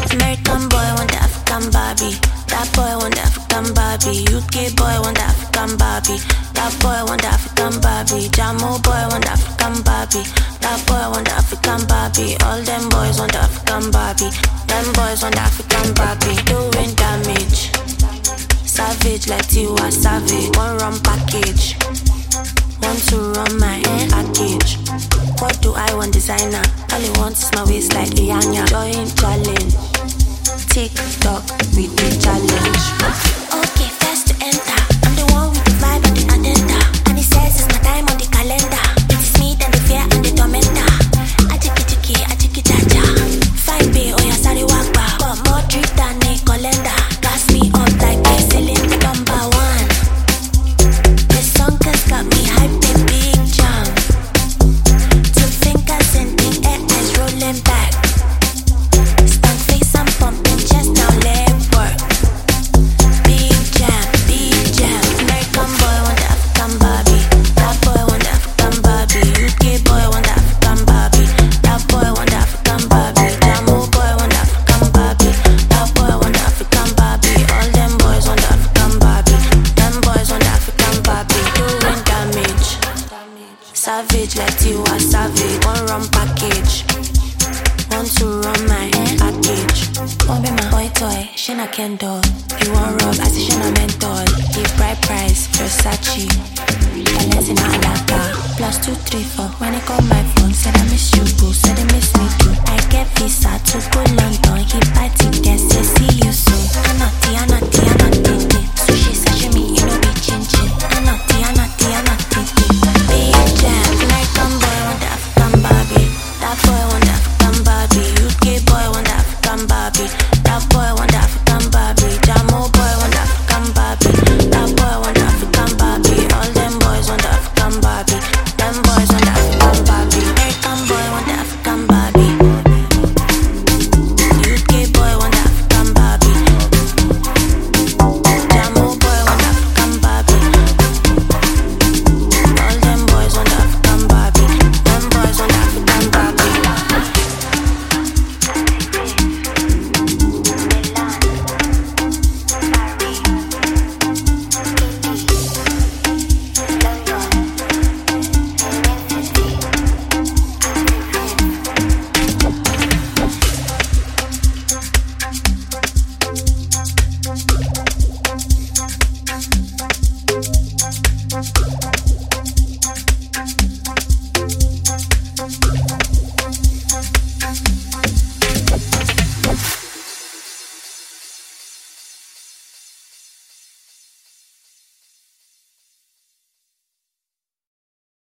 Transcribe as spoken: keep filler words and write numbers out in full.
American boy want the African Barbie. That boy want the African Barbie. U K boy want the African Barbie. That boy want the African Barbie. Jamo boy want the African Barbie. That boy want the African Barbie. All them boys want the African Barbie. Them boys want the African Barbie. Doing damage. Savage like Tiwa Savage. One run package. Want to run my package. What do I want designer? All he wants is my waist like Rihanna. Join challenge. TikTok with the challenge. Okay, first to enter. I'm the one with the vibe and the agenda. And he says it's my time on the calendar. It is me then the fear and the tormentor. Ajiki jiki, ajiki jaja. Fine bay, oh yeah, sorry wakba. Got more drip than a calendar. Gas me up like a cylinder number one. This song has got me hyped a big jam. Two fingers in the air, eyes rolling back. Stank face, I'm pumping chest, now leg work. Big jam, big jam. American boy want the African Barbie. That boy want the African Barbie. U K boy want the African Barbie. That boy want the African Barbie. Jamo boy want the African Barbie. That boy want the African Barbie. All them boys want the African Barbie. Them boys want the African Barbie. Doing damage. Savage like Tiwa Savage. One run package. Want to run my package. One be my boy toy, she na Kendall. You want rob, I say she na mental. The bright price, Versace. Balenciaga Alaka. Plus two, three, four. When I call my phone, said I miss you, boo. Said I miss me too. I get visa to go London. He buy tickets, say see you soon. Anati, anati, anati. Sushi, sashimi, you know be chin chin. Anati, anati, anati. Big jam, American boy want the African Barbie. That boy want the African Barbie. U K boy want the African Barbie. That boy want the African Barbie. Jamo boy want the African Barbie. That boy want the African Barbie. All them boys want the African Barbie. Them boys want the African Barbie. American boy want the African Barbie. U K boy want the African Barbie. Jamo boy want the African Barbie. All them boys want the African Barbie. Them boys want the African Barbie.